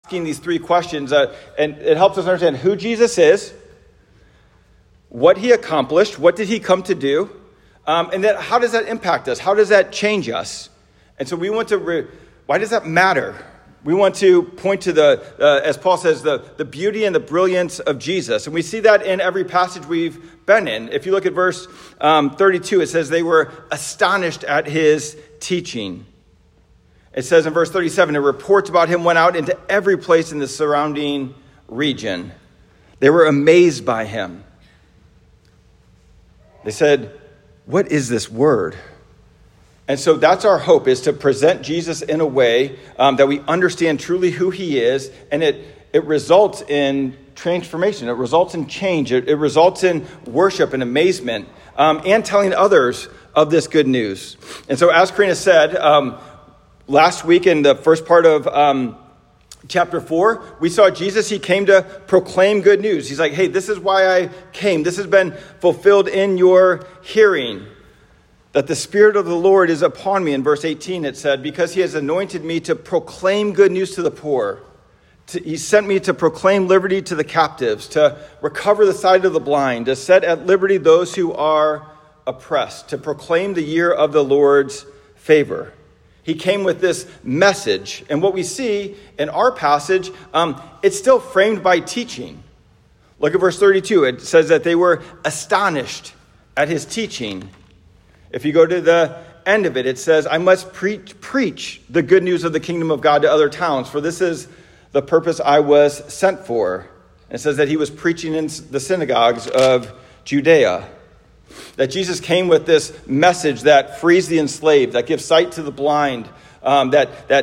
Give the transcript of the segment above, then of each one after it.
these three questions, and it helps us understand who Jesus is, what he accomplished, what did he come to do, and then how does that impact us? How does that change us? And so we want to, why does that matter? We want to point to as Paul says, the beauty and the brilliance of Jesus. And we see that in every passage we've been in. If you look at verse 32, it says they were astonished at his teaching. It says in verse 37, the reports about him went out into every place in the surrounding region. They were amazed by him. They said, what is this word? And so that's our hope, is to present Jesus in a way that we understand truly who he is, and it results in transformation. It results in change. It results in worship and amazement, and telling others of this good news. And so as Karina said, last week in the first part of chapter 4, we saw Jesus. He came to proclaim good news. He's like, hey, this is why I came. This has been fulfilled in your hearing, that the Spirit of the Lord is upon me. In verse 18, it said, because he has anointed me to proclaim good news to the poor. He sent me to proclaim liberty to the captives, to recover the sight of the blind, to set at liberty those who are oppressed, to proclaim the year of the Lord's favor. He came with this message. And what we see in our passage, it's still framed by teaching. Look at verse 32. It says that they were astonished at his teaching. If you go to the end of it, it says, I must preach the good news of the kingdom of God to other towns, for this is the purpose I was sent for. And it says that he was preaching in the synagogues of Judea. That Jesus came with this message that frees the enslaved, that gives sight to the blind, that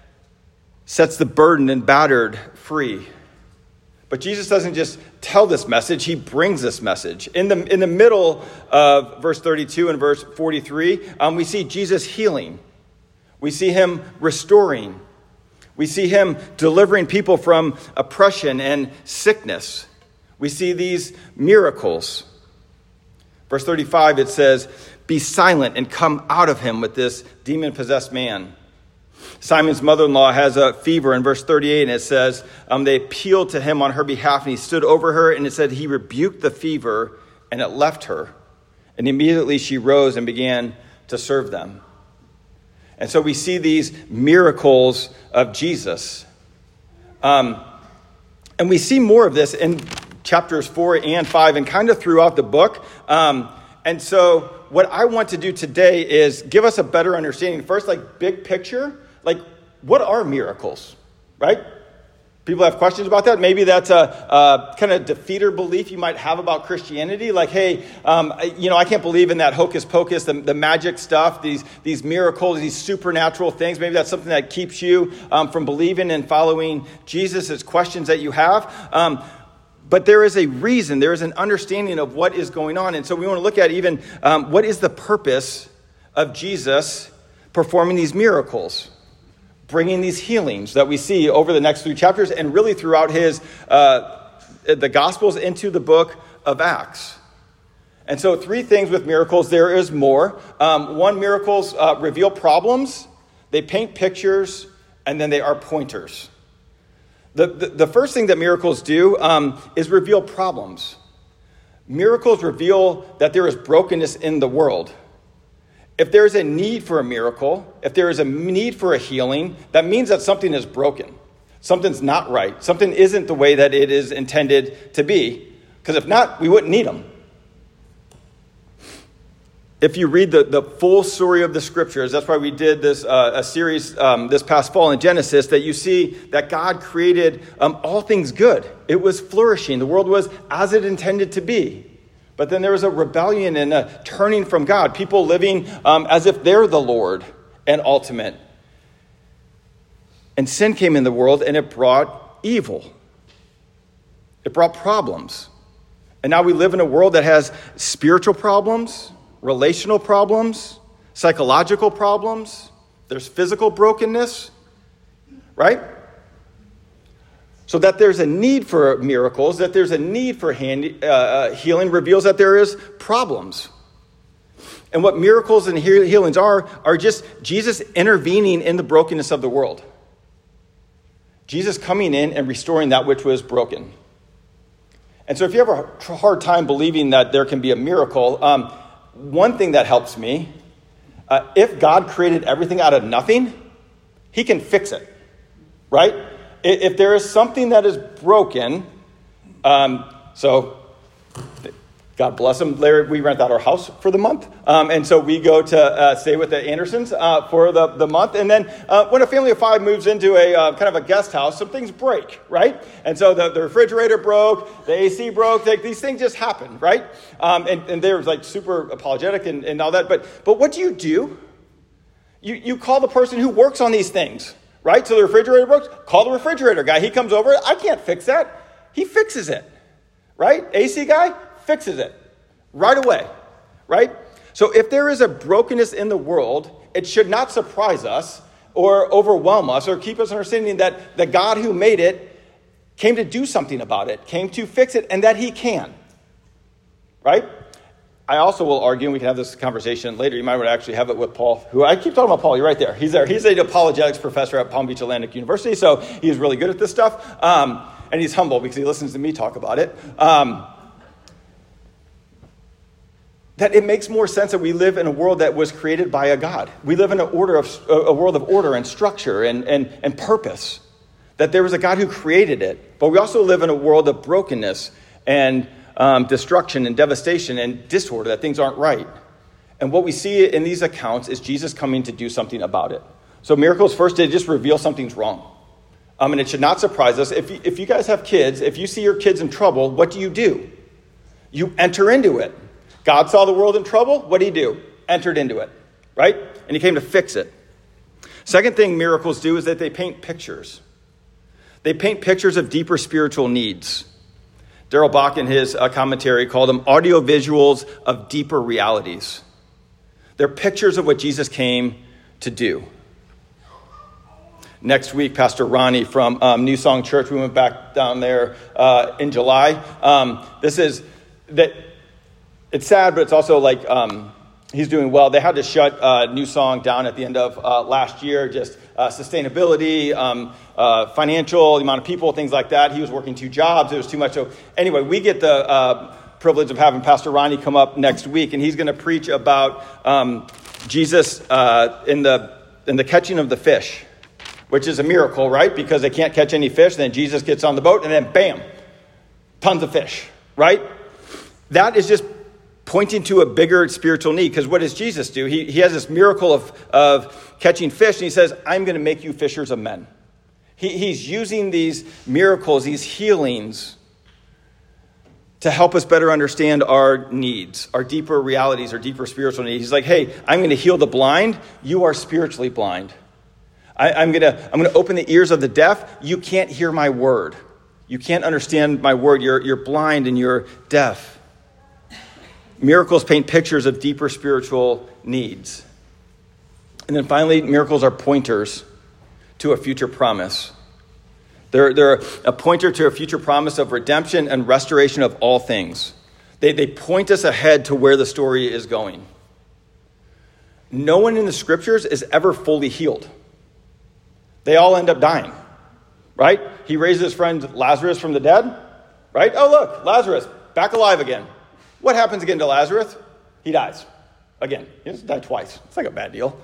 sets the burdened and battered free. But Jesus doesn't just tell this message, he brings this message. In the middle of verse 32 and verse 43, we see Jesus healing. We see him restoring. We see him delivering people from oppression and sickness. We see these miracles. Verse 35, it says, be silent and come out of him with this demon-possessed man. Simon's mother-in-law has a fever in verse 38, and it says they appealed to him on her behalf, and he stood over her, and it said he rebuked the fever, and it left her. And immediately she rose and began to serve them. And so we see these miracles of Jesus. And we see more of this in chapters 4 and 5 and kind of throughout the book. And so what I want to do today is give us a better understanding. First, like big picture, like what are miracles, right? People have questions about that. Maybe that's a kind of defeater belief you might have about Christianity. Like, hey, I can't believe in that hocus pocus, the magic stuff, these miracles, these supernatural things. Maybe that's something that keeps you from believing and following Jesus. It's questions that you have. But there is a reason, there is an understanding of what is going on. And so we want to look at even what is the purpose of Jesus performing these miracles, bringing these healings that we see over the next 3 chapters and really throughout his the Gospels into the book of Acts. And so 3 things with miracles. There is more. 1, miracles reveal problems, they paint pictures, and then they are pointers. The first thing that miracles do is reveal problems. Miracles reveal that there is brokenness in the world. If there is a need for a miracle, if there is a need for a healing, that means that something is broken. Something's not right. Something isn't the way that it is intended to be. Because if not, we wouldn't need them. If you read the full story of the scriptures, that's why we did this a series this past fall in Genesis, that you see that God created all things good. It was flourishing. The world was as it intended to be. But then there was a rebellion and a turning from God. People living as if they're the Lord and ultimate. And sin came in the world and it brought evil. It brought problems. And now we live in a world that has spiritual problems, relational problems, psychological problems. There's physical brokenness, right? So that there's a need for miracles, that there's a need for healing reveals that there is problems. And what miracles and healings are just Jesus intervening in the brokenness of the world. Jesus coming in and restoring that which was broken. And so if you have a hard time believing that there can be a miracle, one thing that helps me, if God created everything out of nothing, he can fix it, right? If there is something that is broken, so God bless them, Larry, we rent out our house for the month. And so we go to stay with the Andersons for the month. And then when a family of 5 moves into a kind of a guest house, some things break, right? And so the refrigerator broke, the AC broke, these things just happen, right? And they were like super apologetic and all that. But what do? You call the person who works on these things, right? So the refrigerator broke, call the refrigerator guy. He comes over, I can't fix that. He fixes it, right? AC guy fixes it right away, right? So if there is a brokenness in the world, it should not surprise us or overwhelm us or keep us understanding that the God who made it came to do something about it, came to fix it, and that he can, right? I also will argue, and we can have this conversation later, you might want to actually have it with Paul, who I keep talking about Paul, you're right there. He's there. He's an apologetics professor at Palm Beach Atlantic University, so he's really good at this stuff. And he's humble because he listens to me talk about it. That it makes more sense that we live in a world that was created by a God. We live in a world of order and structure and purpose. That there was a God who created it. But we also live in a world of brokenness and destruction and devastation and disorder, that things aren't right. And what we see in these accounts is Jesus coming to do something about it. So miracles, first, they just reveal something's wrong. And it should not surprise us. If you guys have kids, if you see your kids in trouble, what do? You enter into it. God saw the world in trouble. What did he do? Entered into it, right? And he came to fix it. Second thing miracles do is that they paint pictures. They paint pictures of deeper spiritual needs. Darrell Bach, in his commentary, called them audio visuals of deeper realities. They're pictures of what Jesus came to do. Next week, Pastor Ronnie from New Song Church, we went back down there in July. It's sad, but it's also like he's doing well. They had to shut New Song down at the end of last year, just sustainability, financial, the amount of people, things like that. He was working 2 jobs. It was too much. So anyway, we get the privilege of having Pastor Ronnie come up next week, and he's going to preach about Jesus in the catching of the fish, which is a miracle, right? Because they can't catch any fish. Then Jesus gets on the boat, and then bam, tons of fish, right? That is just pointing to a bigger spiritual need. Because what does Jesus do? He has this miracle of catching fish, and he says, I'm going to make you fishers of men. He's using these miracles, these healings, to help us better understand our needs, our deeper realities, our deeper spiritual needs. He's like, hey, I'm going to heal the blind. You are spiritually blind. I'm going to open the ears of the deaf. You can't hear my word. You can't understand my word. You're blind and you're deaf. Miracles paint pictures of deeper spiritual needs. And then finally, miracles are pointers to a future promise. They're a pointer to a future promise of redemption and restoration of all things. They point us ahead to where the story is going. No one in the scriptures is ever fully healed. They all end up dying, right? He raised his friend Lazarus from the dead, right? Oh, look, Lazarus, back alive again. What happens again to Lazarus? He dies again. He just died twice. It's like a bad deal,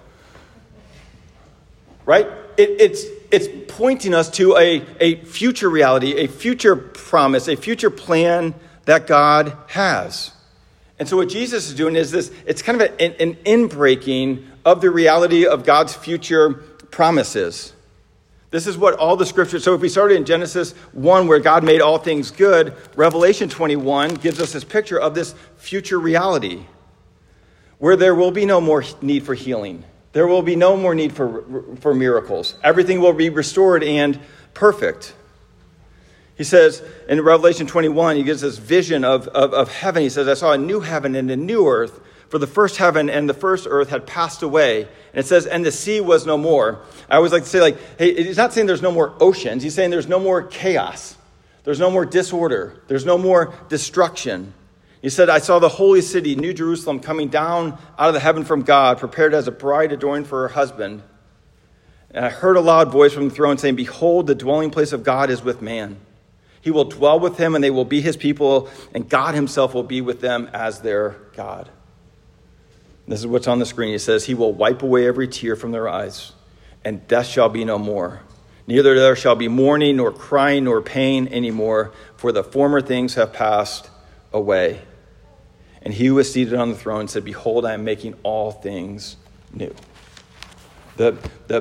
right? It's pointing us to a future reality, a future promise, a future plan that God has. And so what Jesus is doing is this, it's kind of an inbreaking of the reality of God's future promises. This is what all the scriptures, so if we started in Genesis 1 where God made all things good, Revelation 21 gives us this picture of this future reality where there will be no more need for healing. There will be no more need for miracles. Everything will be restored and perfect. He says in Revelation 21, he gives this vision of heaven. He says, I saw a new heaven and a new earth, for the first heaven and the first earth had passed away. And it says, and the sea was no more. I always like to say, like, hey, he's not saying there's no more oceans. He's saying there's no more chaos. There's no more disorder. There's no more destruction. He said, I saw the holy city, New Jerusalem, coming down out of the heaven from God, prepared as a bride adorned for her husband. And I heard a loud voice from the throne saying, "Behold, the dwelling place of God is with man. He will dwell with him, and they will be his people, and God himself will be with them as their God." This is what's on the screen. It says, "He will wipe away every tear from their eyes, and death shall be no more. Neither there shall be mourning, nor crying, nor pain anymore, for the former things have passed away." And he who was seated on the throne said, "Behold, I am making all things new." The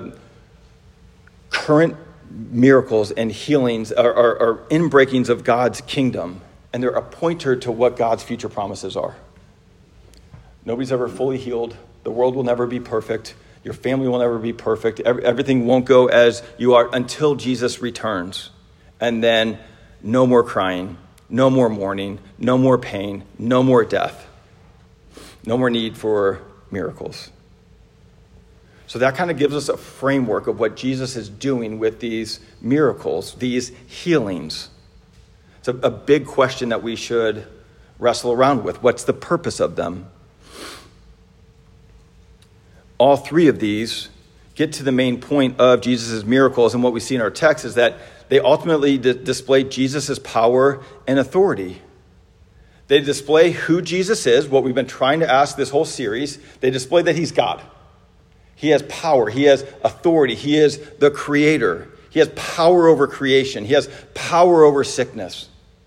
current miracles and healings are inbreakings of God's kingdom, and they're a pointer to what God's future promises are. Nobody's ever fully healed. The world will never be perfect. Your family will never be perfect. Everything won't go as you are until Jesus returns. And then no more crying, no more mourning, no more pain, no more death, no more need for miracles. So that kind of gives us a framework of what Jesus is doing with these miracles, these healings. It's a big question that we should wrestle around with. What's the purpose of them? All three of these get to the main point of Jesus' miracles, and what we see in our text is that they ultimately display Jesus' power and authority. They display who Jesus is, what we've been trying to ask this whole series. They display that he's God. He has power. He has authority. He is the creator. He has power over creation. He has power over sickness.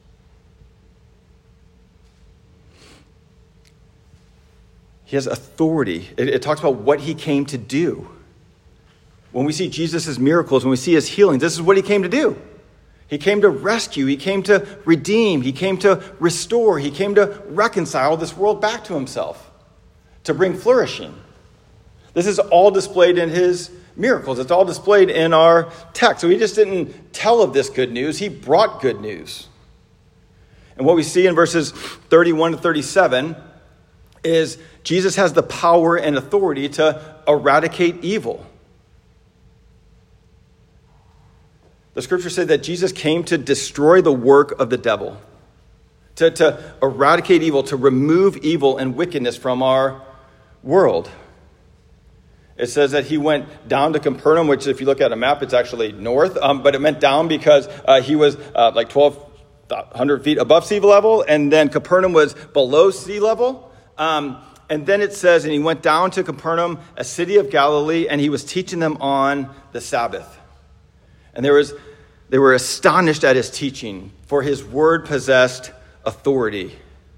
He has authority. It talks about what he came to do. When we see Jesus' miracles, when we see his healings, this is what he came to do. He came to rescue. He came to redeem. He came to restore. He came to reconcile this world back to himself, to bring flourishing. This is all displayed in his miracles. It's all displayed in our text. So he just didn't tell of this good news. He brought good news. And what we see in verses 31 to 37 is Jesus has the power and authority to eradicate evil. The scripture said that Jesus came to destroy the work of the devil, to eradicate evil, to remove evil and wickedness from our world. It says that he went down to Capernaum, which if you look at a map, it's actually north. But it meant down because he was like 1,200 feet above sea level. And then Capernaum was below sea level. And then it says, and he went down to Capernaum, a city of Galilee, and he was teaching them on the Sabbath. And they were astonished at his teaching, for his word possessed authority.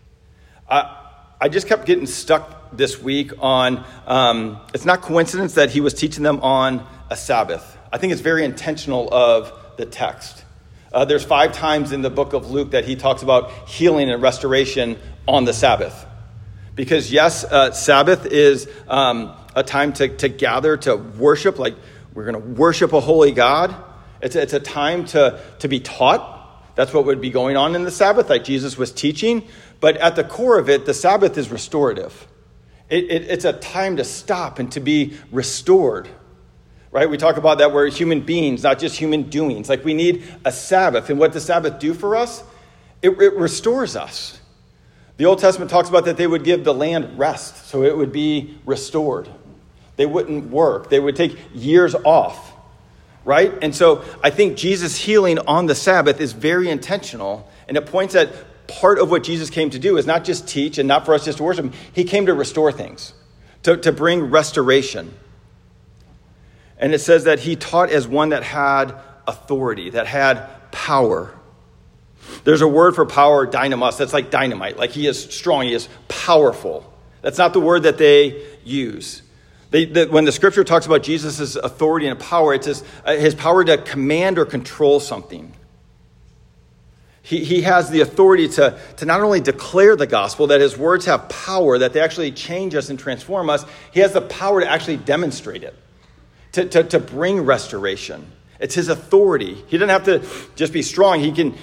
I just kept getting stuck this week on, it's not coincidence that he was teaching them on a Sabbath. I think it's very intentional of the text. There's 5 times in the book of Luke that he talks about healing and restoration on the Sabbath. Because yes, Sabbath is a time to gather, to worship, like we're going to worship a holy God. It's a time to be taught. That's what would be going on in the Sabbath, like Jesus was teaching. But at the core of it, the Sabbath is restorative. It's a time to stop and to be restored, right? We talk about that we're human beings, not just human doings. Like we need a Sabbath. And what does Sabbath do for us? It restores us. The Old Testament talks about that they would give the land rest, so it would be restored. They wouldn't work. They would take years off, right? And so I think Jesus healing on the Sabbath is very intentional, and it points at part of what Jesus came to do is not just teach and not for us just to worship him. He came to restore things, to bring restoration. And it says that he taught as one that had authority, that had power. There's a word for power, dynamis, that's like dynamite. Like he is strong, he is powerful. That's not the word that they use. When the scripture talks about Jesus' authority and power, it's his power to command or control something. He has the authority to not only declare the gospel, that his words have power, that they actually change us and transform us. He has the power to actually demonstrate it, to bring restoration. It's his authority. He doesn't have to just be strong. He can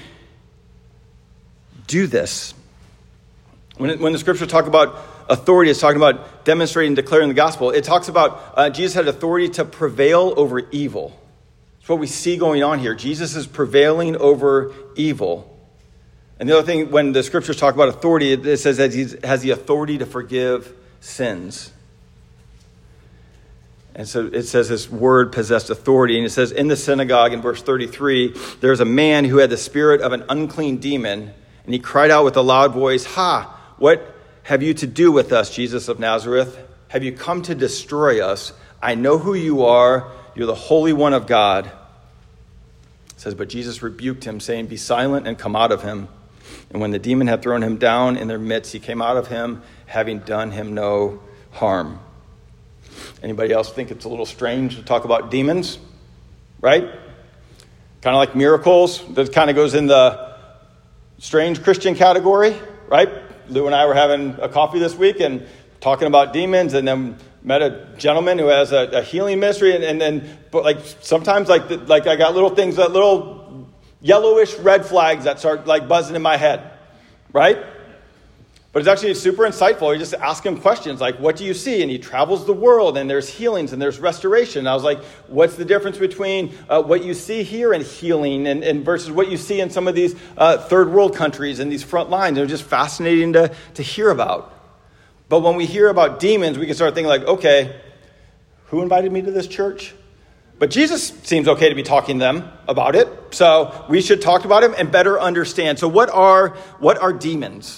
do this. When the scriptures talk about authority, it's talking about demonstrating, declaring the gospel. It talks about Jesus had authority to prevail over evil. That's what we see going on here. Jesus is prevailing over evil. And the other thing, when the scriptures talk about authority, it says that he has the authority to forgive sins. And so it says this word possessed authority. And it says in the synagogue in verse 33, there's a man who had the spirit of an unclean demon. And he cried out with a loud voice, "Ha! What have you to do with us, Jesus of Nazareth? Have you come to destroy us? I know who you are. You're the Holy One of God." It says, but Jesus rebuked him, saying, "Be silent and come out of him." And when the demon had thrown him down in their midst, he came out of him, having done him no harm. Anybody else think it's a little strange to talk about demons? Right? Kind of like miracles. That kind of goes in the strange Christian category, right? Lou and I were having a coffee this week and talking about demons, and then met a gentleman who has a healing ministry, and then, but like sometimes like I got little things, that little yellowish red flags that start like buzzing in my head, right? But it's actually super insightful. You just ask him questions like, "What do you see?" And he travels the world, and there's healings and there's restoration. And I was like, what's the difference between what you see here in healing and versus what you see in some of these third world countries and these front lines? It was just fascinating to hear about. But when we hear about demons, we can start thinking like, okay, who invited me to this church? But Jesus seems okay to be talking to them about it. So we should talk about him and better understand. So what are demons?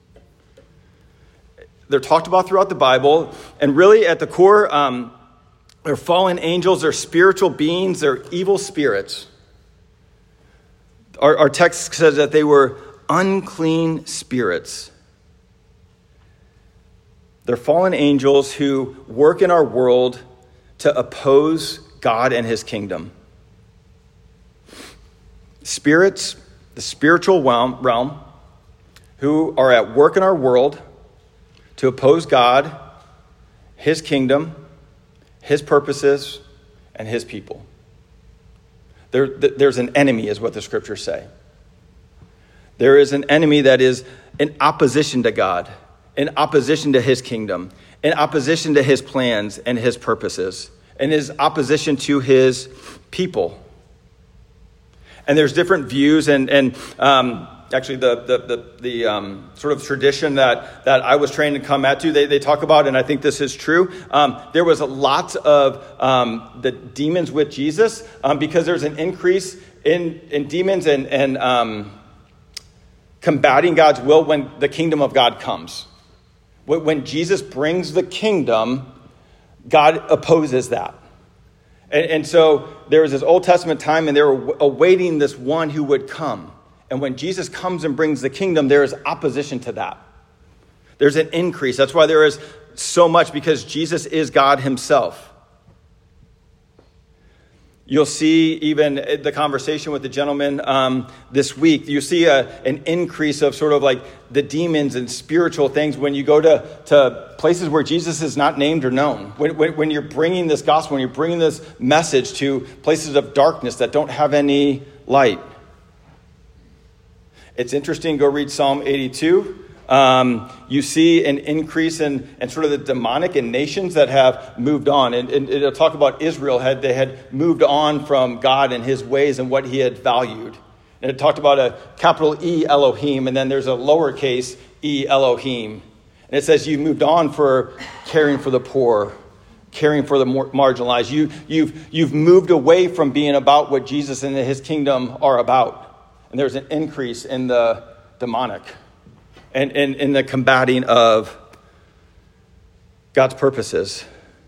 They're talked about throughout the Bible, and really at the core, they're fallen angels, they're spiritual beings, they're evil spirits. Our text says that they were unclean spirits. They're fallen angels who work in our world to oppose God and his kingdom. Spirits, the spiritual realm, who are at work in our world to oppose God, his kingdom, his purposes, and his people. There's an enemy, is what the scriptures say. There is an enemy that is in opposition to God, in opposition to his kingdom, in opposition to his plans and his purposes, and his opposition to his people. And there's different views, and actually the sort of tradition that I was trained to come at to, they talk about, and I think this is true. There was lots of the demons with Jesus because there's an increase in demons and combating God's will when the kingdom of God comes. When Jesus brings the kingdom, God opposes that. And so there was this Old Testament time, and they were awaiting this one who would come. And when Jesus comes and brings the kingdom, there is opposition to that. There's an increase. That's why there is so much, because Jesus is God himself. You'll see even the conversation with the gentleman this week. You see an increase of sort of like the demons and spiritual things when you go to places where Jesus is not named or known. When you're bringing this gospel, when you're bringing this message to places of darkness that don't have any light. It's interesting. Go read Psalm 82. You see an increase in sort of the demonic in nations that have moved on. And it'll talk about Israel. They had moved on from God and his ways and what he had valued. And it talked about a capital E Elohim, and then there's a lowercase e Elohim. And it says you moved on for caring for the poor, caring for the marginalized. You've moved away from being about what Jesus and his kingdom are about. And there's an increase in the demonic and in the combating of God's purposes.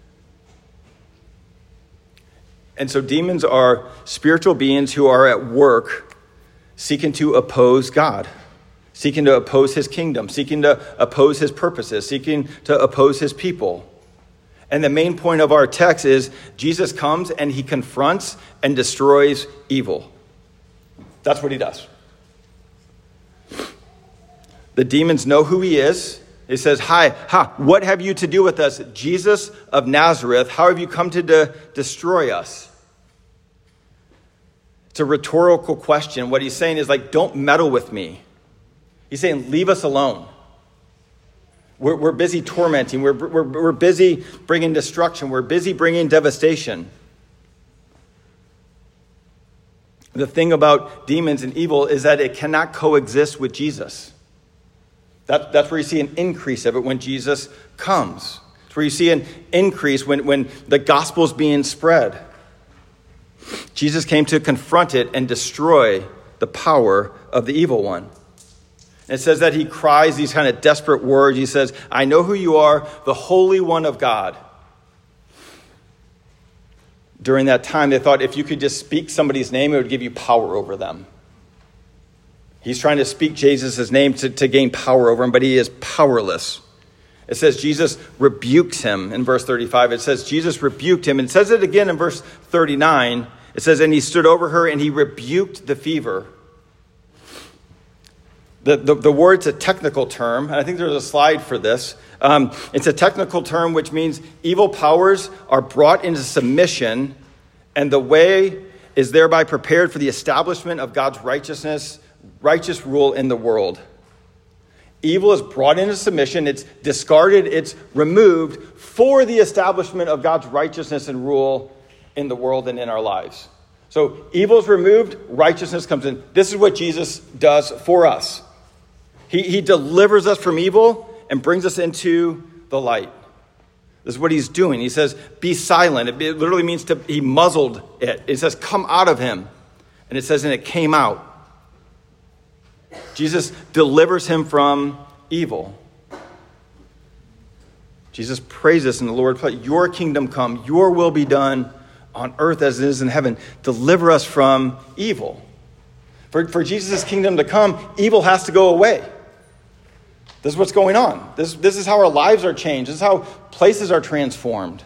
And so demons are spiritual beings who are at work seeking to oppose God, seeking to oppose his kingdom, seeking to oppose his purposes, seeking to oppose his people. And the main point of our text is Jesus comes and he confronts and destroys evil. That's what he does. The demons know who he is. He says, what have you to do with us, Jesus of Nazareth? How have you come to destroy us? It's a rhetorical question. What he's saying is like, don't meddle with me. He's saying, leave us alone. We're busy tormenting. We're busy bringing destruction. We're busy bringing devastation. The thing about demons and evil is that it cannot coexist with Jesus. That's where you see an increase of it when Jesus comes. It's where you see an increase when the gospel is being spread. Jesus came to confront it and destroy the power of the evil one. It says that he cries these kind of desperate words. He says, I know who you are, the Holy One of God. During that time, they thought if you could just speak somebody's name, it would give you power over them. He's trying to speak Jesus' name to gain power over him, but he is powerless. It says Jesus rebukes him in verse 35. It says Jesus rebuked him. And it says it again in verse 39. It says, and he stood over her and he rebuked the fever. The word's a technical term, and I think there's a slide for this. It's a technical term which means evil powers are brought into submission, and the way is thereby prepared for the establishment of God's righteous rule in the world. Evil is brought into submission, it's discarded, it's removed for the establishment of God's righteousness and rule in the world and in our lives. So evil is removed, righteousness comes in. This is what Jesus does for us. He delivers us from evil and brings us into the light. This is what he's doing. He says, be silent. It literally means he muzzled it. It says, come out of him. And it says, and it came out. Jesus delivers him from evil. Jesus prays this in the Lord, your kingdom come, your will be done on earth as it is in heaven. Deliver us from evil. For Jesus' kingdom to come, evil has to go away. This is what's going on. This is how our lives are changed. This is how places are transformed.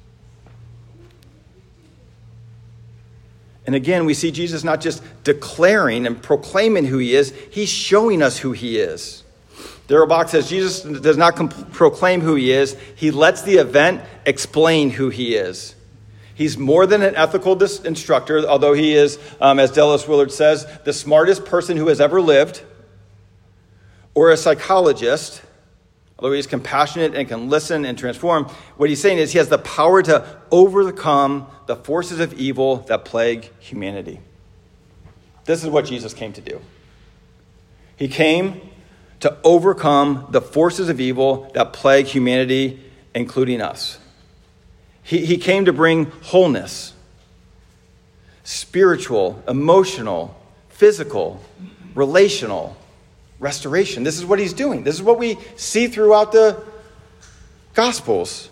And again, we see Jesus not just declaring and proclaiming who he is, he's showing us who he is. Darrell Bock says Jesus does not proclaim who he is. He lets the event explain who he is. He's more than an ethical instructor, although he is, as Dallas Willard says, the smartest person who has ever lived, or a psychologist, although he's compassionate and can listen and transform. What he's saying is he has the power to overcome the forces of evil that plague humanity. This is what Jesus came to do. He came to overcome the forces of evil that plague humanity, including us. He came to bring wholeness, spiritual, emotional, physical, relational restoration. This is what he's doing. This is what we see throughout the Gospels.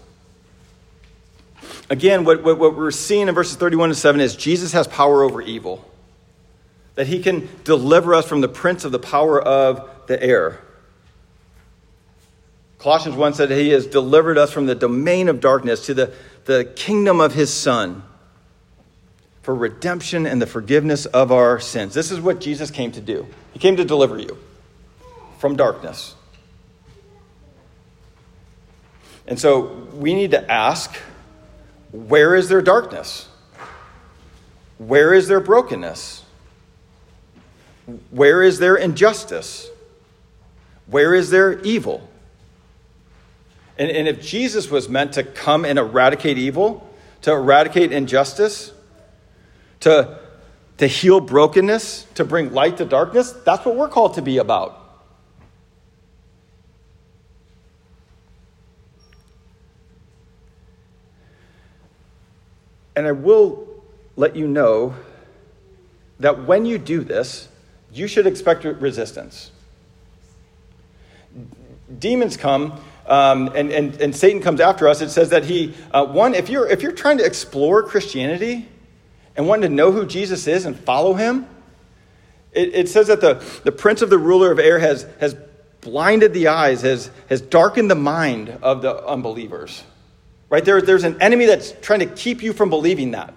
Again, what we're seeing in verses 31 to 7 is Jesus has power over evil. That he can deliver us from the prince of the power of the air. Colossians 1 said he has delivered us from the domain of darkness to the kingdom of his Son for redemption and the forgiveness of our sins. This is what Jesus came to do. He came to deliver you from darkness. And so we need to ask, where is there darkness? Where is there brokenness? Where is there injustice? Where is there evil? And if Jesus was meant to come and eradicate evil, to eradicate injustice, to heal brokenness, to bring light to darkness, that's what we're called to be about. And I will let you know that when you do this, you should expect resistance. Demons come, and Satan comes after us. It says that if you're trying to explore Christianity and wanting to know who Jesus is and follow him, it says that the prince of the ruler of air has blinded the eyes, has darkened the mind of the unbelievers. Right? There's an enemy that's trying to keep you from believing that.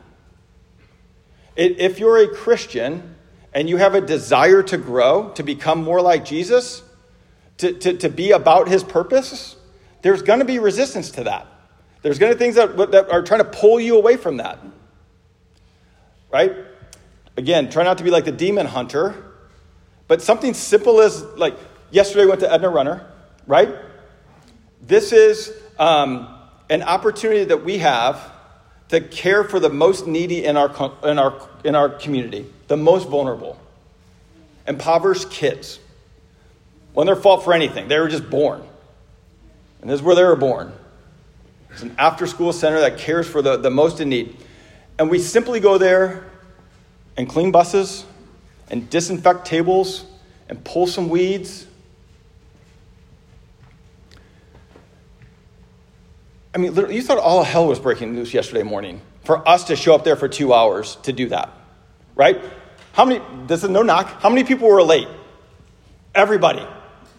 If you're a Christian and you have a desire to grow, to become more like Jesus, to be about his purpose, there's going to be resistance to that. There's going to be things that are trying to pull you away from that. Right? Again, try not to be like the demon hunter, but something simple as, like, yesterday I went to Edna Runner, right? This is an opportunity that we have to care for the most needy in our community, the most vulnerable, impoverished kids. When they're fault for anything, they were just born. And this is where they were born. It's an after-school center that cares for the most in need. And we simply go there and clean buses and disinfect tables and pull some weeds. I mean, literally, you thought all of hell was breaking loose yesterday morning for us to show up there for 2 hours to do that, right? This is no knock. How many people were late? Everybody.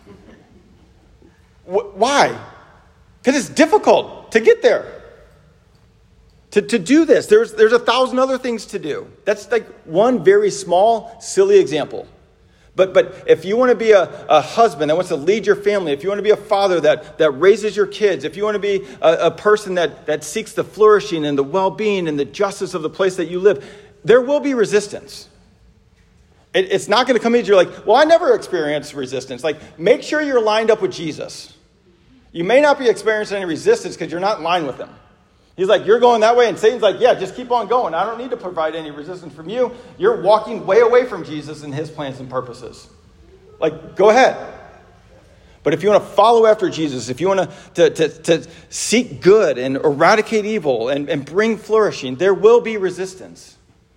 Why? Because it's difficult to get there. To do this, there's 1,000 other things to do. That's like one very small, silly example. But if you want to be a husband that wants to lead your family, if you want to be a father that raises your kids, if you want to be a person that seeks the flourishing and the well-being and the justice of the place that you live, there will be resistance. It's not going to come in. You're like, well, I never experienced resistance. Like, make sure you're lined up with Jesus. You may not be experiencing any resistance because you're not in line with him. He's like, you're going that way. And Satan's like, yeah, just keep on going. I don't need to provide any resistance from you. You're walking way away from Jesus and his plans and purposes. Like, go ahead. But if you want to follow after Jesus, if you want to seek good and eradicate evil and bring flourishing, there will be resistance.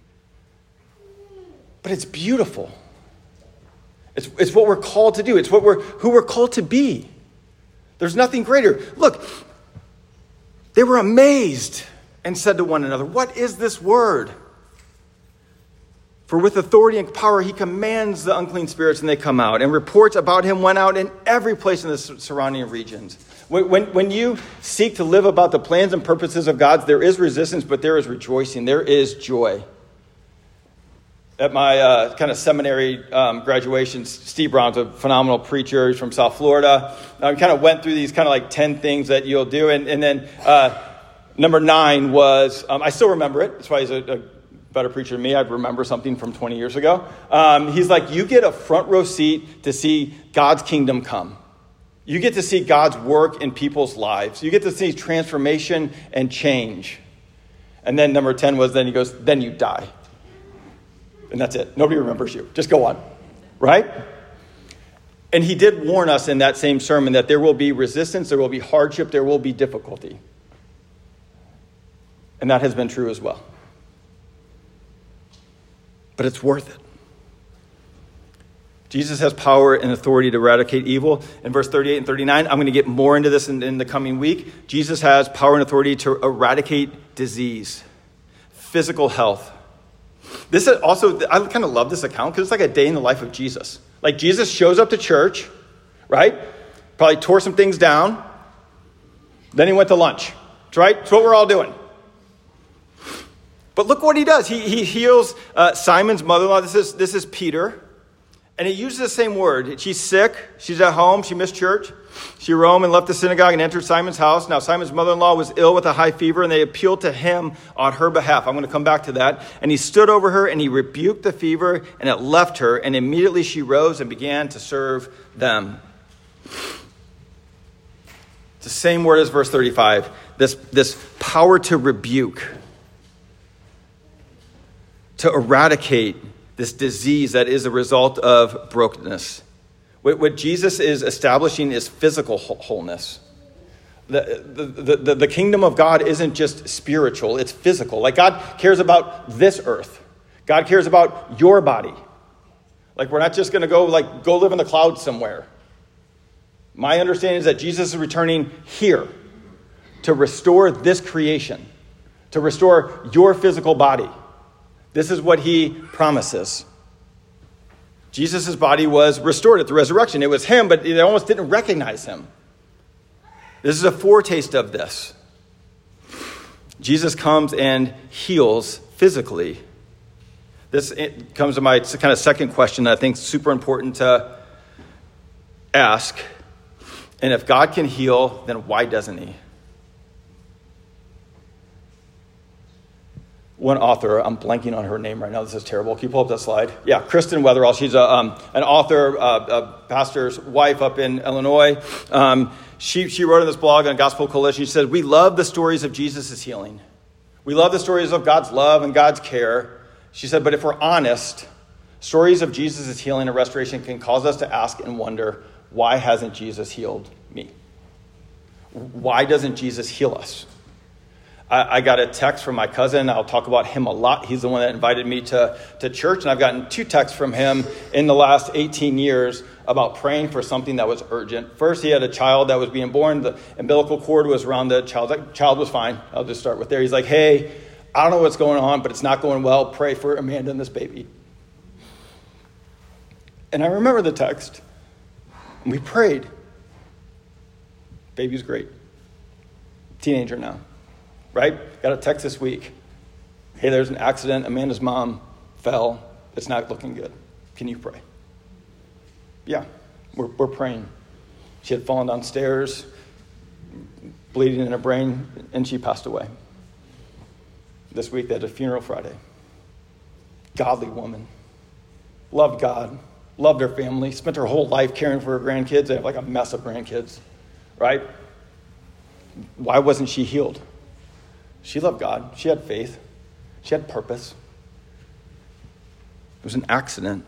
But it's beautiful. It's what we're called to do. It's who we're called to be. There's nothing greater. Look, they were amazed and said to one another, what is this word? For with authority and power he commands the unclean spirits and they come out. And reports about him went out in every place in the surrounding regions. When you seek to live about the plans and purposes of God, there is resistance, but there is rejoicing. There is joy. At my kind of seminary graduation, Steve Brown's a phenomenal preacher. He's from South Florida. I kind of went through these kind of like 10 things that you'll do. And then number 9 was, I still remember it. That's why he's a better preacher than me. I remember something from 20 years ago. He's like, you get a front row seat to see God's kingdom come. You get to see God's work in people's lives. You get to see transformation and change. And then number 10 was, then he goes, then you die. And that's it. Nobody remembers you. Just go on. Right? And he did warn us in that same sermon that there will be resistance, there will be hardship, there will be difficulty. And that has been true as well. But it's worth it. Jesus has power and authority to eradicate evil. In verse 38 and 39, I'm going to get more into this in the coming week. Jesus has power and authority to eradicate disease, physical health. This is also, I kind of love this account because it's like a day in the life of Jesus. Like Jesus shows up to church, right? Probably tore some things down. Then he went to lunch, right? That's what we're all doing. But look what he does. He heals Simon's mother-in-law. This is Peter. And he uses the same word. She's sick. She's at home. She missed church. She roamed and left the synagogue and entered Simon's house. Now, Simon's mother-in-law was ill with a high fever, and they appealed to him on her behalf. I'm going to come back to that. And he stood over her, and he rebuked the fever, and it left her. And immediately she rose and began to serve them. It's the same word as verse 35. This power to rebuke, to eradicate this disease that is a result of brokenness. What Jesus is establishing is physical wholeness. The kingdom of God isn't just spiritual, it's physical. Like God cares about this earth. God cares about your body. Like we're not just going to go live in the clouds somewhere. My understanding is that Jesus is returning here to restore this creation, to restore your physical body. This is what he promises. Jesus' body was restored at the resurrection. It was him, but they almost didn't recognize him. This is a foretaste of this. Jesus comes and heals physically. It comes to my kind of second question that I think is super important to ask. And if God can heal, then why doesn't he? One author, I'm blanking on her name right now. This is terrible. Can you pull up that slide? Yeah, Kristen Weatherall. She's an author, a pastor's wife up in Illinois. She wrote in this blog on Gospel Coalition. She said, we love the stories of Jesus' healing. We love the stories of God's love and God's care. She said, but if we're honest, stories of Jesus' healing and restoration can cause us to ask and wonder, why hasn't Jesus healed me? Why doesn't Jesus heal us? I got a text from my cousin. I'll talk about him a lot. He's the one that invited me to church. And I've gotten 2 texts from him in the last 18 years about praying for something that was urgent. First, he had a child that was being born. The umbilical cord was around the child. That child was fine. I'll just start with there. He's like, hey, I don't know what's going on, but it's not going well. Pray for Amanda and this baby. And I remember the text. And we prayed. Baby's great. Teenager now. Right? Got a text this week. Hey, there's an accident. Amanda's mom fell. It's not looking good. Can you pray? Yeah, we're praying. She had fallen downstairs, bleeding in her brain, and she passed away. This week they had a funeral Friday. Godly woman. Loved God. Loved her family. Spent her whole life caring for her grandkids. They have like a mess of grandkids. Right? Why wasn't she healed? She loved God. She had faith. She had purpose. It was an accident.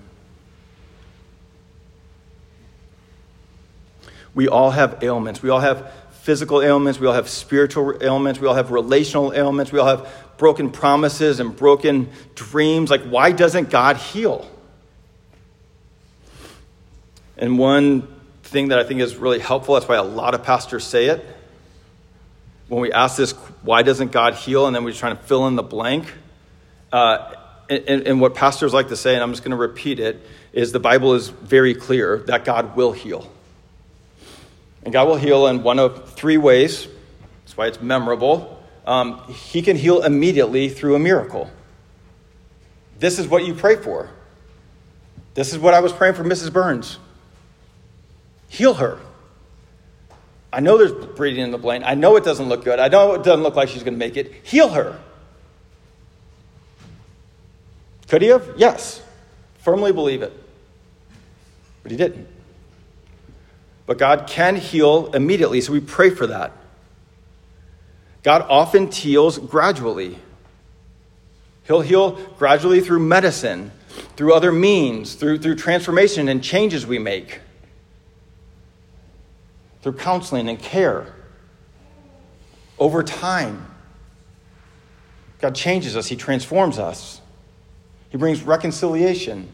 We all have ailments. We all have physical ailments. We all have spiritual ailments. We all have relational ailments. We all have broken promises and broken dreams. Like, why doesn't God heal? And one thing that I think is really helpful, that's why a lot of pastors say it, when we ask this, why doesn't God heal? And then we're trying to fill in the blank. And what pastors like to say, and I'm just going to repeat it, is the Bible is very clear that God will heal. And God will heal in one of 3 ways. That's why it's memorable. He can heal immediately through a miracle. This is what you pray for. This is what I was praying for Mrs. Burns. Heal her. I know there's bleeding in the brain. I know it doesn't look good. I know it doesn't look like she's going to make it. Heal her. Could he have? Yes. Firmly believe it. But he didn't. But God can heal immediately, so we pray for that. God often heals gradually. He'll heal gradually through medicine, through other means, through transformation and changes we make. Through counseling and care. Over time. God changes us. He transforms us. He brings reconciliation.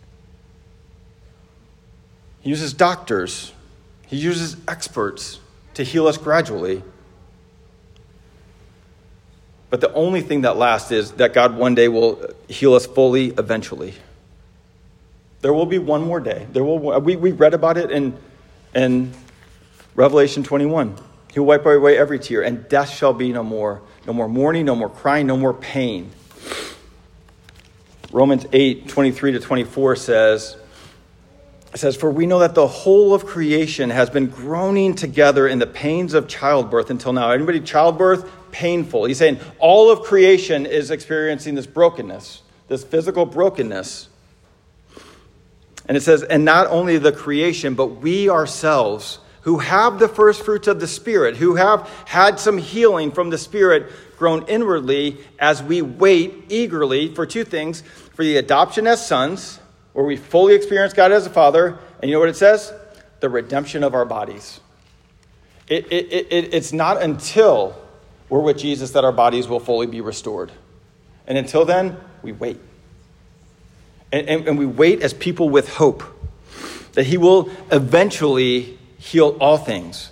He uses doctors. He uses experts to heal us gradually. But the only thing that lasts is that God one day will heal us fully eventually. There will be one more day. We read about it in Revelation 21. He'll wipe away every tear, and death shall be no more. No more mourning, no more crying, no more pain. Romans 8:23-24 says, for we know that the whole of creation has been groaning together in the pains of childbirth until now. Anybody childbirth? Painful. He's saying all of creation is experiencing this brokenness, this physical brokenness. And it says, and not only the creation, but we ourselves, who have the first fruits of the Spirit, who have had some healing from the Spirit, grown inwardly as we wait eagerly for 2 things, for the adoption as sons, where we fully experience God as a Father, and you know what it says? The redemption of our bodies. It's not until we're with Jesus that our bodies will fully be restored. And until then, we wait. And we wait as people with hope that he will eventually heal all things.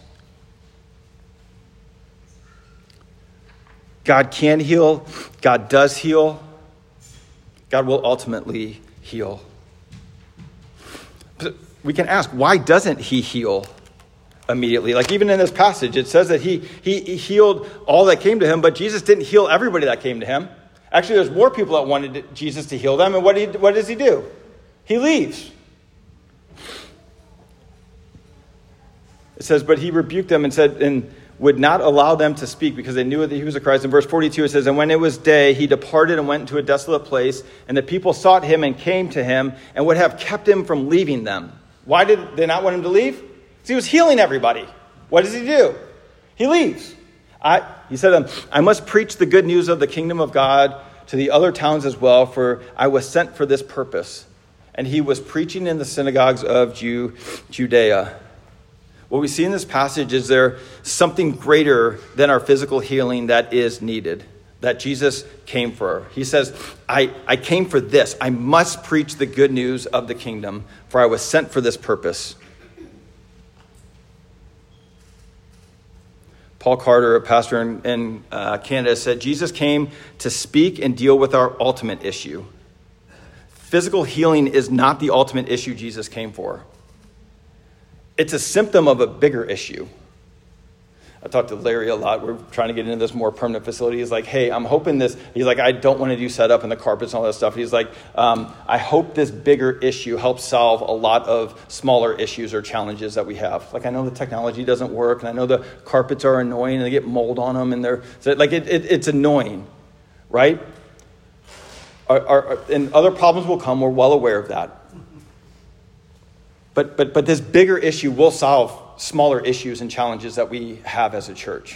God can heal. God does heal. God will ultimately heal. But we can ask, why doesn't he heal immediately? Like even in this passage, it says that he healed all that came to him, but Jesus didn't heal everybody that came to him. Actually, there's more people that wanted Jesus to heal them. And what does he do? He leaves. It says, but he rebuked them and said, and would not allow them to speak because they knew that he was a Christ. In verse 42, it says, and when it was day, he departed and went into a desolate place, and the people sought him and came to him and would have kept him from leaving them. Why did they not want him to leave? Because he was healing everybody. What does he do? He leaves. He said, I must preach the good news of the kingdom of God to the other towns as well, for I was sent for this purpose. And he was preaching in the synagogues of Judea. what we see in this passage is there something greater than our physical healing that is needed, that Jesus came for. He says, I came for this. I must preach the good news of the kingdom, for I was sent for this purpose. Paul Carter, a pastor in Canada, said, Jesus came to speak and deal with our ultimate issue. Physical healing is not the ultimate issue Jesus came for. It's a symptom of a bigger issue. I talked to Larry a lot. We're trying to get into this more permanent facility. He's like, hey, I'm hoping this. He's like, I don't want to do setup and the carpets and all that stuff. He's like, I hope this bigger issue helps solve a lot of smaller issues or challenges that we have. Like, I know the technology doesn't work, and I know the carpets are annoying, and they get mold on them, and it's annoying, right? And other problems will come. We're well aware of that. But this bigger issue will solve smaller issues and challenges that we have as a church.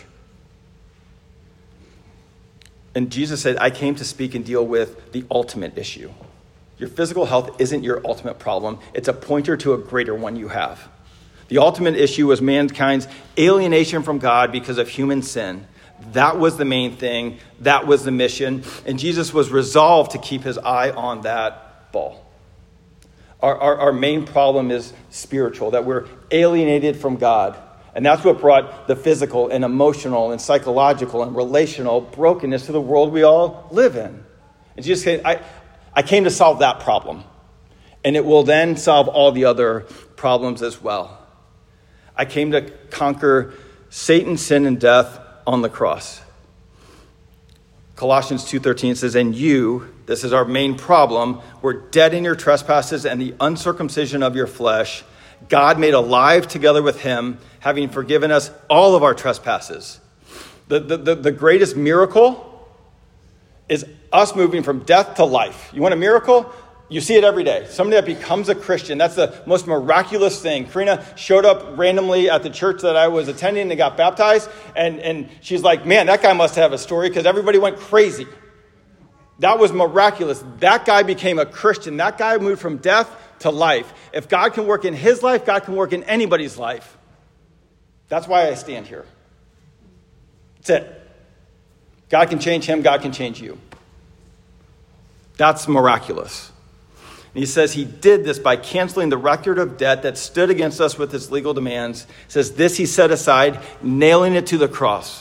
And Jesus said, I came to speak and deal with the ultimate issue. Your physical health isn't your ultimate problem. It's a pointer to a greater one you have. The ultimate issue was mankind's alienation from God because of human sin. That was the main thing. That was the mission. And Jesus was resolved to keep his eye on that ball. Our main problem is spiritual, that we're alienated from God. And that's what brought the physical and emotional and psychological and relational brokenness to the world we all live in. And Jesus said, I came to solve that problem. And it will then solve all the other problems as well. I came to conquer Satan, sin, and death on the cross. Colossians 2:13 says, and you, this is our main problem, were dead in your trespasses and the uncircumcision of your flesh. God made alive together with him, having forgiven us all of our trespasses. The greatest miracle is us moving from death to life. You want a miracle? You see it every day. Somebody that becomes a Christian, that's the most miraculous thing. Karina showed up randomly at the church that I was attending and got baptized. And she's like, man, that guy must have a story because everybody went crazy. That was miraculous. That guy became a Christian. That guy moved from death to life. If God can work in his life, God can work in anybody's life. That's why I stand here. That's it. God can change him. God can change you. That's miraculous. And he says he did this by canceling the record of debt that stood against us with its legal demands. He says this he set aside, nailing it to the cross.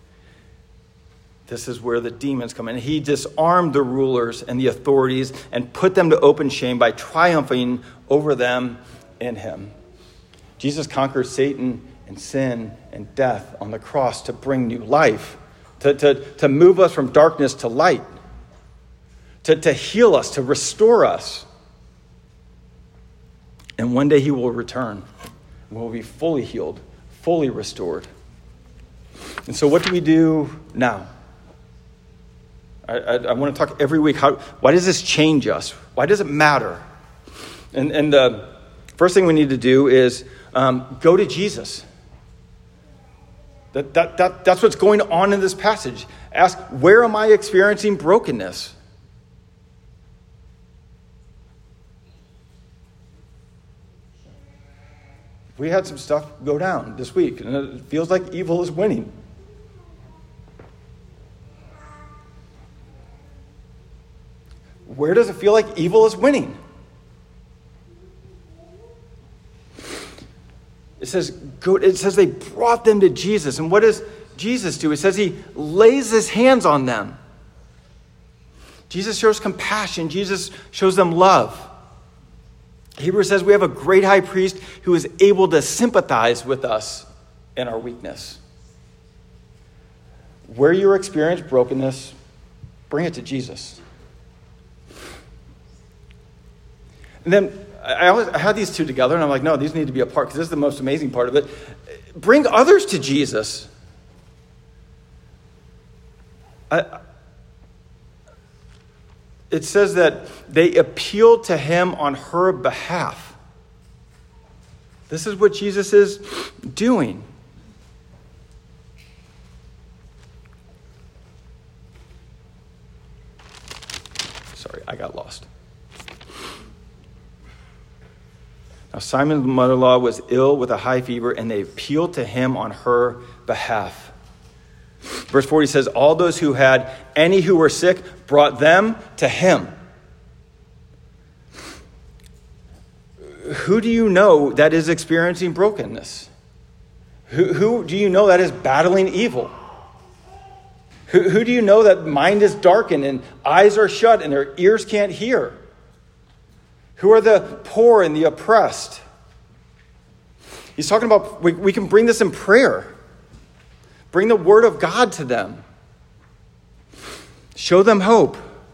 This is where the demons come in. He disarmed the rulers and the authorities and put them to open shame by triumphing over them in him. Jesus conquered Satan and sin and death on the cross to bring new life, to move us from darkness to light, to heal us, to restore us. And one day he will return. We'll be fully healed, fully restored. And so what do we do now? I want to talk every week. Why does this change us? Why does it matter? And the first thing we need to do is go to Jesus. That's what's going on in this passage. Ask, where am I experiencing brokenness? We had some stuff go down this week, and it feels like evil is winning. Where does it feel like evil is winning? It says they brought them to Jesus. And what does Jesus do? It says he lays his hands on them. Jesus shows compassion. Jesus shows them love. Hebrews says we have a great high priest who is able to sympathize with us in our weakness. Where you experience brokenness, bring it to Jesus. And then I had these two together, and I'm like, no, these need to be apart because this is the most amazing part of it. Bring others to Jesus. It says that they appealed to him on her behalf. This is what Jesus is doing. Sorry, I got lost. Now Simon's mother-in-law was ill with a high fever, and they appealed to him on her behalf. Verse 40 says, all those who had any who were sick brought them to him. Who do you know that is experiencing brokenness? Who do you know that is battling evil? Who do you know that mind is darkened and eyes are shut and their ears can't hear? Who are the poor and the oppressed? He's talking about we can bring this in prayer. Bring the word of God to them. Show them hope.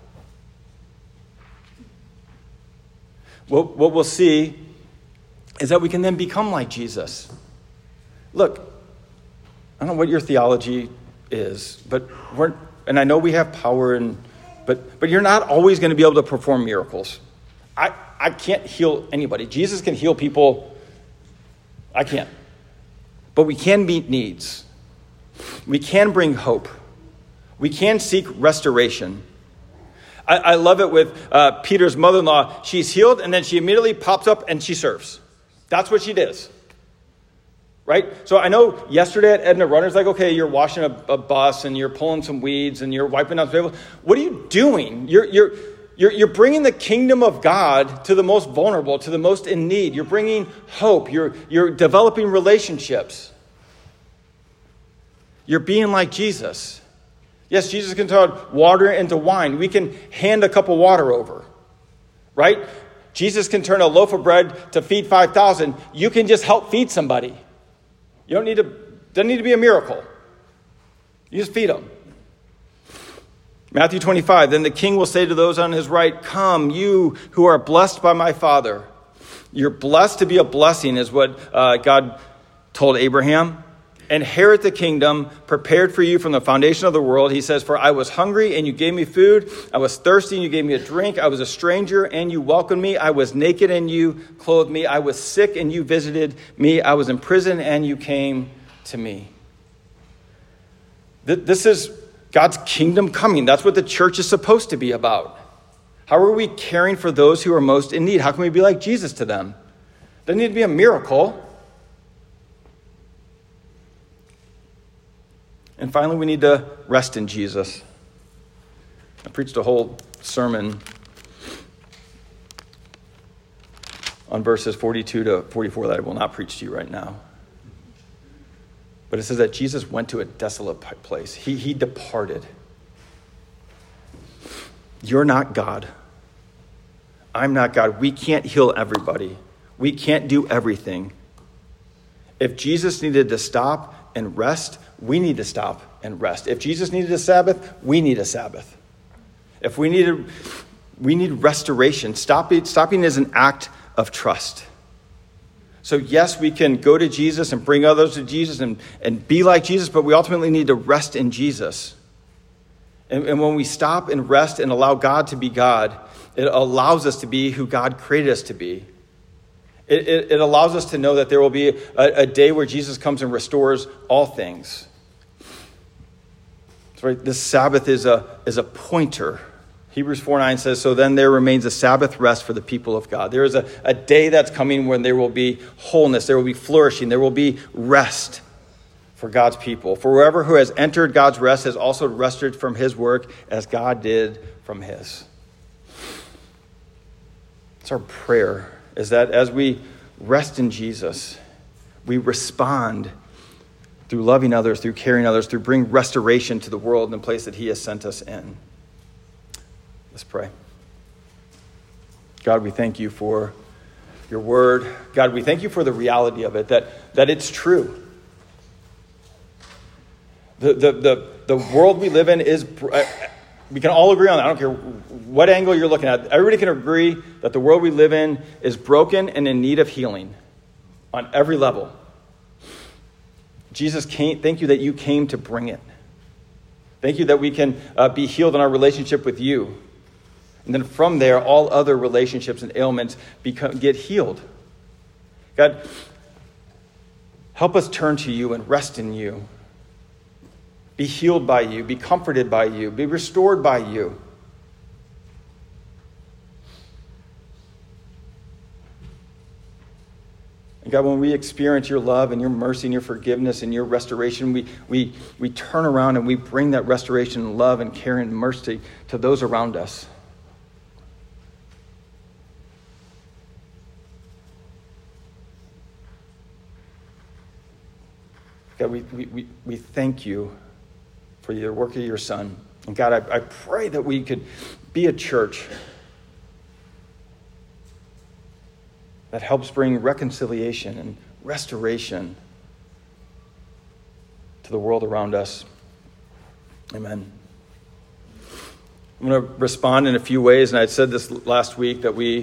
What we'll see is that we can then become like Jesus. Look, I don't know what your theology is, but and I know we have power, but you're not always going to be able to perform miracles. I can't heal anybody. Jesus can heal people. I can't. But we can meet needs. We can bring hope. We can seek restoration. I love it with Peter's mother-in-law. She's healed, and then she immediately pops up and she serves. That's what she does. Right? So I know yesterday at Edna Runner's like, okay, you're washing a bus and you're pulling some weeds and you're wiping out the table. What are you doing? You're bringing the kingdom of God to the most vulnerable, to the most in need. You're bringing hope. You're developing relationships. You're being like Jesus. Yes, Jesus can turn water into wine. We can hand a cup of water over, right? Jesus can turn a loaf of bread to feed 5,000. You can just help feed somebody. You doesn't need to be a miracle. You just feed them. Matthew 25, then the king will say to those on his right, come, you who are blessed by my Father. You're blessed to be a blessing is what God told Abraham. Inherit the kingdom prepared for you from the foundation of the world. He says, for I was hungry and you gave me food. I was thirsty and you gave me a drink. I was a stranger and you welcomed me. I was naked and you clothed me. I was sick and you visited me. I was in prison and you came to me. This is God's kingdom coming. That's what the church is supposed to be about. How are we caring for those who are most in need? How can we be like Jesus to them? Doesn't need to be a miracle. And finally, we need to rest in Jesus. I preached a whole sermon on verses 42 to 44 that I will not preach to you right now. But it says that Jesus went to a desolate place. He departed. You're not God. I'm not God. We can't heal everybody. We can't do everything. If Jesus needed to stop and rest, we need to stop and rest. If Jesus needed a Sabbath, we need a Sabbath. If we need restoration. Stopping is an act of trust. So yes, we can go to Jesus and bring others to Jesus and be like Jesus, but we ultimately need to rest in Jesus. And when we stop and rest and allow God to be God, it allows us to be who God created us to be. It allows us to know that there will be a day where Jesus comes and restores all things. That's right. This Sabbath is a pointer. Hebrews 4:9 says, so then there remains a Sabbath rest for the people of God. There is a day that's coming when there will be wholeness, there will be flourishing, there will be rest for God's people. For whoever who has entered God's rest has also rested from his work as God did from his. It's our prayer, is that as we rest in Jesus, we respond through loving others, through caring others, through bring restoration to the world and the place that he has sent us in. Let's pray. God, we thank you for your word. God, we thank you for the reality of it, that it's true. The world we live in is, we can all agree on that. I don't care what angle you're looking at. Everybody can agree that the world we live in is broken and in need of healing on every level. Jesus, thank you that you came to bring it. Thank you that we can be healed in our relationship with you. And then from there, all other relationships and ailments get healed. God, help us turn to you and rest in you. Be healed by you. Be comforted by you. Be restored by you. And God, when we experience your love and your mercy and your forgiveness and your restoration, we turn around and we bring that restoration and love and care and mercy to those around us. God, we thank you for the work of your Son. And God, I pray that we could be a church that helps bring reconciliation and restoration to the world around us. Amen. I'm going to respond in a few ways, and I said this last week, that we